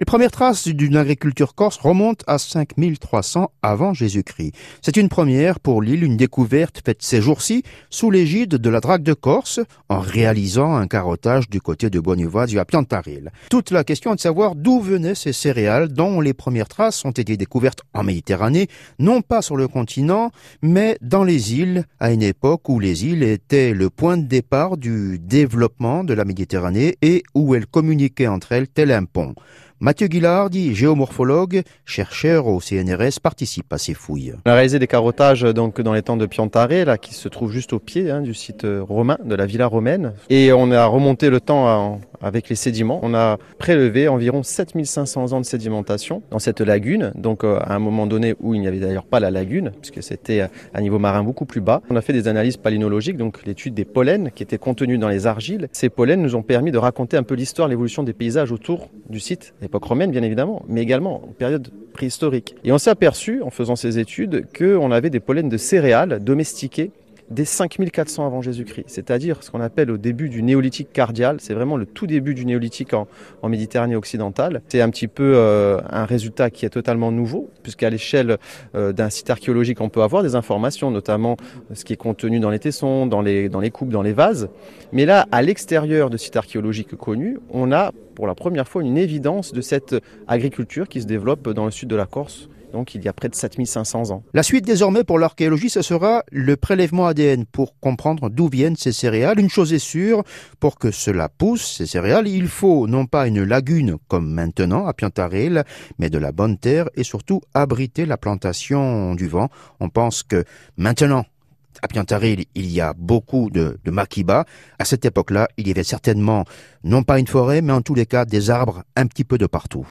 Les premières traces d'une agriculture corse remontent à 5300 avant Jésus-Christ. C'est une première pour l'île, une découverte faite ces jours-ci sous l'égide de la Drague de Corse en réalisant un carottage du côté de Bonivazio à Piantaril. Toute la question est de savoir d'où venaient ces céréales dont les premières traces ont été découvertes en Méditerranée, non pas sur le continent, mais dans les îles, à une époque où les îles étaient le point de départ du développement de la Méditerranée et où elles communiquaient entre elles tel un pont. Mathieu Guillardi, géomorphologue, chercheur au CNRS, participe à ces fouilles. On a réalisé des carottages donc dans les temps de Piantaré, là, qui se trouve juste au pied du site romain, de la villa romaine. Et on a remonté le temps avec les sédiments. On a prélevé environ 7500 ans de sédimentation dans cette lagune, donc à un moment donné où il n'y avait d'ailleurs pas la lagune, puisque c'était à niveau marin beaucoup plus bas. On a fait des analyses palynologiques, donc l'étude des pollens qui étaient contenus dans les argiles. Ces pollens nous ont permis de raconter un peu l'histoire, l'évolution des paysages autour du site, l'époque romaine bien évidemment, mais également en période préhistorique. Et on s'est aperçu, en faisant ces études, qu'on avait des pollens de céréales domestiqués dès 5400 avant Jésus-Christ, c'est-à-dire ce qu'on appelle au début du néolithique cardial. C'est vraiment le tout début du néolithique en Méditerranée occidentale. C'est un petit peu un résultat qui est totalement nouveau, puisqu'à l'échelle d'un site archéologique, on peut avoir des informations, notamment ce qui est contenu dans les tessons, dans les coupes, dans les vases. Mais là, à l'extérieur de sites archéologiques connus, on a pour la première fois une évidence de cette agriculture qui se développe dans le sud de la Corse. Donc il y a près de 7500 ans. La suite désormais pour l'archéologie, ce sera le prélèvement ADN pour comprendre d'où viennent ces céréales. Une chose est sûre, pour que cela pousse, ces céréales, il faut non pas une lagune comme maintenant à Piantaril, mais de la bonne terre et surtout abriter la plantation du vent. On pense que maintenant, à Piantaril, il y a beaucoup de maquis-bas. À cette époque-là, il y avait certainement, non pas une forêt, mais en tous les cas des arbres un petit peu de partout.